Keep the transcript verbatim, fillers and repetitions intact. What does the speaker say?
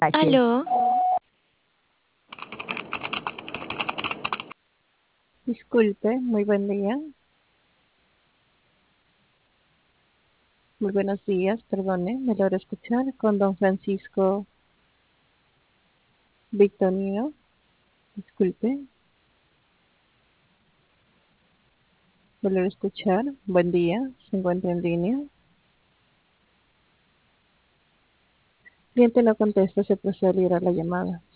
Aquí. Aló, Disculpe, muy buen día. Muy buenos días, perdone, me logro escuchar con don Francisco Victorino. Disculpe, me logro escuchar. Buen día, se encuentra en línea. Cliente no contesta, se procede a liberar la llamada.